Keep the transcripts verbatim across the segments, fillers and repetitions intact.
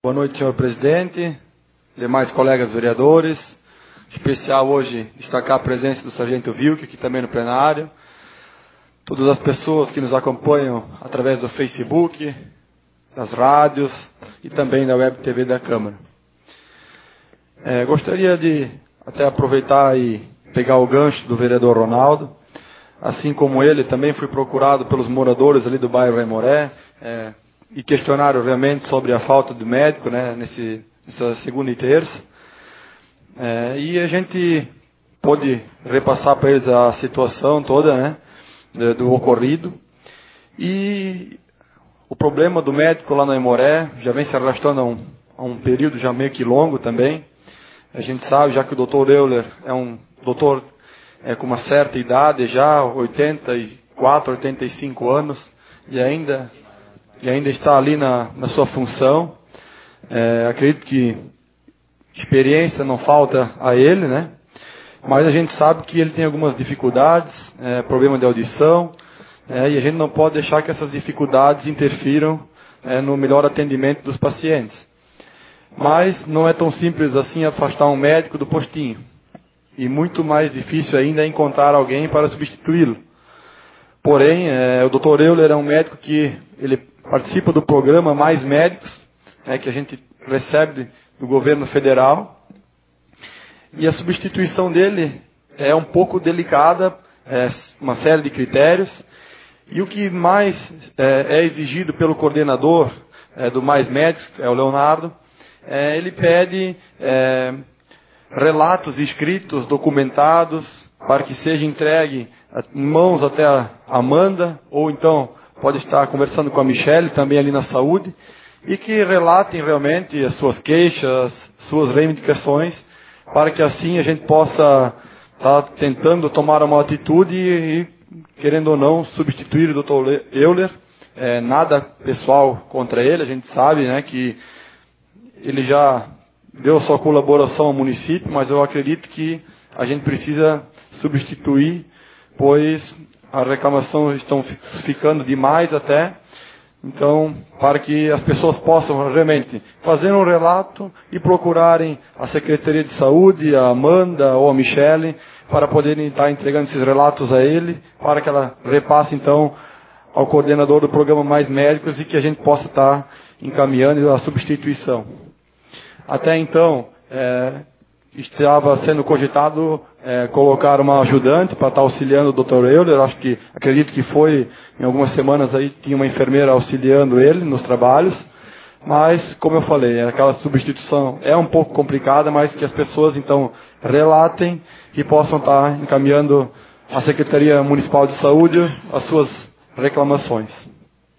Boa noite, senhor presidente, demais colegas vereadores. Especial hoje destacar a presença do sargento Vilk aqui também no plenário. Todas as pessoas que nos acompanham através do Facebook, das rádios e também da Web T V da Câmara. É, gostaria de até aproveitar e pegar o gancho do vereador Ronaldo. Assim como ele, também fui procurado pelos moradores ali do bairro Aimoré é, e questionaram realmente sobre a falta de médico, né, nesse, nessa segunda e terça. É, e a gente pôde repassar para eles a situação toda, né, do, do ocorrido. E o problema do médico lá no Aimoré já vem se arrastando há um, há um período já meio que longo também. A gente sabe, já que o doutor Euler é um doutor é, com uma certa idade já, oitenta e quatro, oitenta e cinco anos, e ainda, e ainda está ali na, na sua função. É, acredito que experiência não falta a ele, né? Mas a gente sabe que ele tem algumas dificuldades, é, problema de audição, é, e a gente não pode deixar que essas dificuldades interfiram é, no melhor atendimento dos pacientes. Mas não é tão simples assim afastar um médico do postinho. E muito mais difícil ainda é encontrar alguém para substituí-lo. Porém, é, o doutor Euler é um médico que ele participa do programa Mais Médicos, é, que a gente recebe do governo federal. E a substituição dele é um pouco delicada, é, uma série de critérios. E o que mais é, é exigido pelo coordenador é, do Mais Médicos, é o Leonardo, é, ele pede é, relatos escritos, documentados, para que seja entregue em mãos até a Amanda, ou então pode estar conversando com a Michele, também ali na saúde, e que relatem realmente as suas queixas, suas reivindicações, para que assim a gente possa estar tentando tomar uma atitude e, querendo ou não, substituir o doutor Euler. É, nada pessoal contra ele, a gente sabe, né, que ele já deu sua colaboração ao município, mas eu acredito que a gente precisa substituir, pois as reclamações estão ficando demais até. Então, para que as pessoas possam realmente fazer um relato e procurarem a Secretaria de Saúde, a Amanda ou a Michele, para poderem estar entregando esses relatos a ele, para que ela repasse então ao coordenador do programa Mais Médicos e que a gente possa estar encaminhando a substituição. Até então, é, estava sendo cogitado é, colocar uma ajudante para estar auxiliando o doutor Euler. Acho que, acredito que foi, em algumas semanas aí, tinha uma enfermeira auxiliando ele nos trabalhos. Mas, como eu falei, aquela substituição é um pouco complicada, mas que as pessoas, então, relatem e possam estar encaminhando à Secretaria Municipal de Saúde as suas reclamações.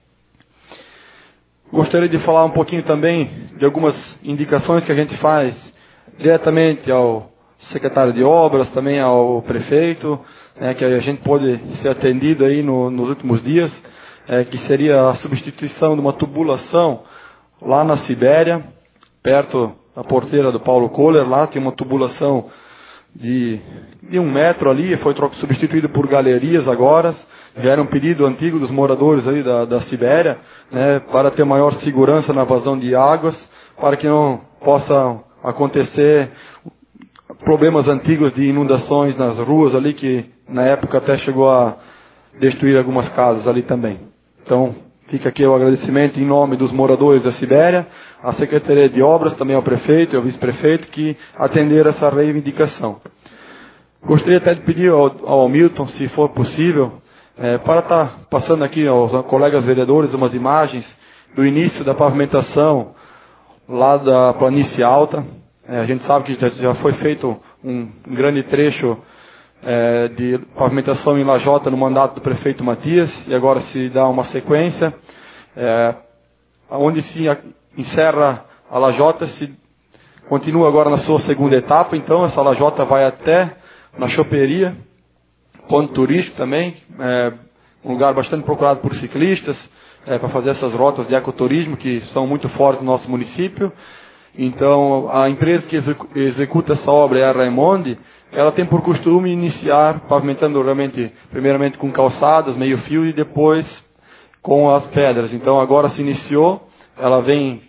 Gostaria de falar um pouquinho também de algumas indicações que a gente faz diretamente ao secretário de obras, também ao prefeito, né, que a gente pode ser atendido aí no, nos últimos dias, é, que seria a substituição de uma tubulação lá na Sibéria, perto da porteira do Paulo Kohler. Lá tem uma tubulação de, de um metro ali, foi substituído por galerias agora. Já era um pedido antigo dos moradores ali da, da Sibéria, né, para ter maior segurança na vazão de águas, para que não possam acontecer problemas antigos de inundações nas ruas ali, que na época até chegou a destruir algumas casas ali também. Então, fica aqui o agradecimento em nome dos moradores da Sibéria, à Secretaria de Obras, também ao prefeito e ao vice-prefeito, que atenderam essa reivindicação. Gostaria até de pedir ao, ao Milton, se for possível, É, para estar passando aqui aos colegas vereadores umas imagens do início da pavimentação lá da Planície Alta. É, a gente sabe que já, já foi feito um, um grande trecho é, de pavimentação em Lajota no mandato do prefeito Matias, e agora se dá uma sequência, é, onde se encerra a Lajota, se continua agora na sua segunda etapa. Então essa Lajota vai até na Choperia, ponto turístico também, é, um lugar bastante procurado por ciclistas, é, para fazer essas rotas de ecoturismo que são muito fortes no nosso município. Então, a empresa que executa essa obra é a Raimonde. Ela tem por costume iniciar pavimentando realmente, primeiramente com calçadas, meio fio, e depois com as pedras. Então, agora se iniciou, ela vem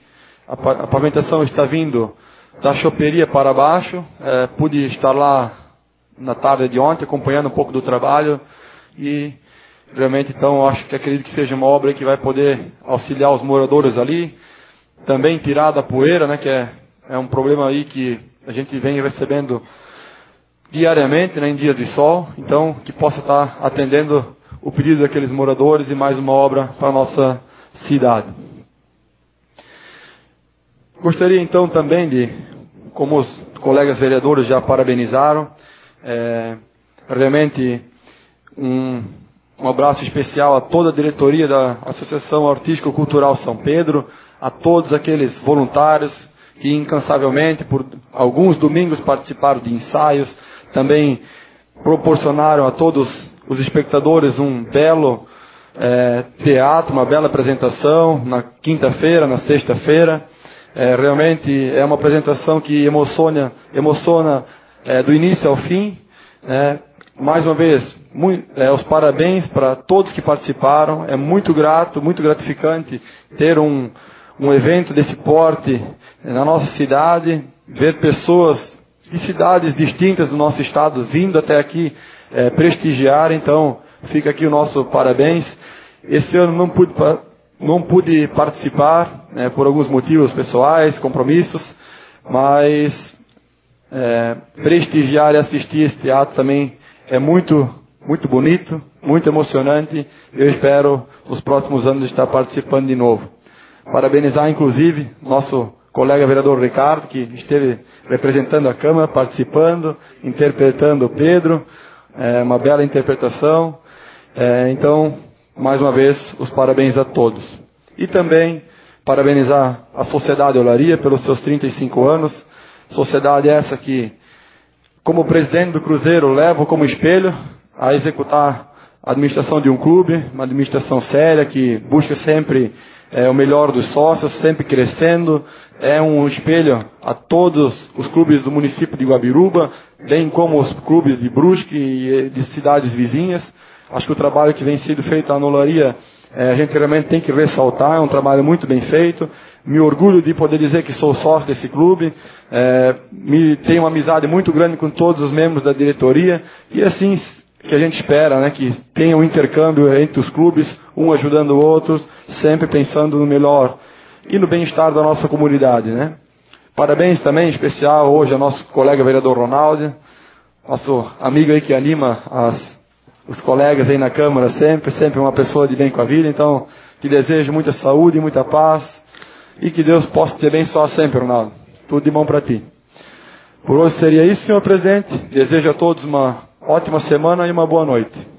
a, a pavimentação está vindo da choperia para baixo. É, pude estar lá na tarde de ontem, acompanhando um pouco do trabalho, e realmente, então, acho que acredito que seja uma obra que vai poder auxiliar os moradores ali, também tirar da poeira, né, que é, é um problema aí que a gente vem recebendo diariamente, né, em dias de sol, então, que possa estar atendendo o pedido daqueles moradores e mais uma obra para a nossa cidade. Gostaria, então, também de, como os colegas vereadores já parabenizaram, É, realmente um, um abraço especial a toda a diretoria da Associação Artístico-Cultural São Pedro, a todos aqueles voluntários que incansavelmente por alguns domingos participaram de ensaios, também proporcionaram a todos os espectadores um belo é, teatro, uma bela apresentação na quinta-feira, na sexta-feira. É, realmente é uma apresentação que emociona, emociona É, do início ao fim. É, mais uma vez, muito, é, os parabéns para todos que participaram. É muito grato, muito gratificante ter um, um evento desse porte na nossa cidade, ver pessoas de cidades distintas do nosso estado vindo até aqui é, prestigiar. Então, fica aqui o nosso parabéns. Esse ano não pude, não pude participar, né, por alguns motivos pessoais, compromissos, mas É, prestigiar e assistir esse teatro também é muito, muito bonito, muito emocionante. Eu espero nos próximos anos estar participando de novo. Parabenizar, inclusive, nosso colega vereador Ricardo, que esteve representando a Câmara, participando, interpretando o Pedro, é, uma bela interpretação. É, então, mais uma vez, os parabéns a todos. E também parabenizar a Sociedade Olaria pelos seus trinta e cinco anos. Sociedade essa que, como presidente do Cruzeiro, levo como espelho a executar a administração de um clube, uma administração séria que busca sempre é, o melhor dos sócios, sempre crescendo. É um espelho a todos os clubes do município de Guabiruba, bem como os clubes de Brusque e de cidades vizinhas. Acho que o trabalho que vem sendo feito na Olaria, é, a gente realmente tem que ressaltar, é um trabalho muito bem feito. Me orgulho de poder dizer que sou sócio desse clube, é, me, tenho uma amizade muito grande com todos os membros da diretoria, e assim que a gente espera, né, que tenha um intercâmbio entre os clubes, um ajudando o outro, sempre pensando no melhor e no bem-estar da nossa comunidade, né. Parabéns também, em especial, hoje ao nosso colega vereador Ronaldo, nosso amigo aí que anima as, os colegas aí na Câmara sempre, sempre uma pessoa de bem com a vida. Então, te desejo muita saúde, muita paz, e que Deus possa te abençoar sempre, Ronaldo. Tudo de bom para ti. Por hoje seria isso, senhor presidente. Desejo a todos uma ótima semana e uma boa noite.